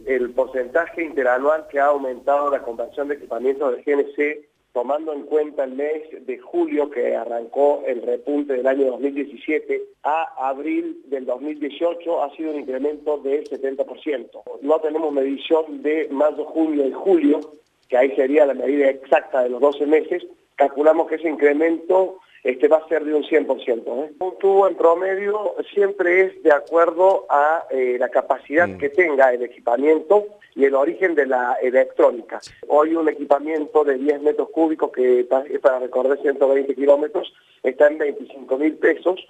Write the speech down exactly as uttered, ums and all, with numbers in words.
el porcentaje interanual que ha aumentado la conversión de equipamientos de G N C, tomando en cuenta el mes de julio que arrancó el repunte del año dos mil diecisiete a abril del dos mil dieciocho, ha sido un incremento del setenta por ciento. No tenemos medición de mayo, junio y julio, que ahí sería la medida exacta de los doce meses. Calculamos que ese incremento este, va a ser de un cien por ciento. ¿eh? Un tubo en promedio siempre es de acuerdo a eh, la capacidad mm. que tenga el equipamiento y el origen de la electrónica. Hoy un equipamiento de diez metros cúbicos que es para recorrer ciento veinte kilómetros está en veinticinco mil pesos.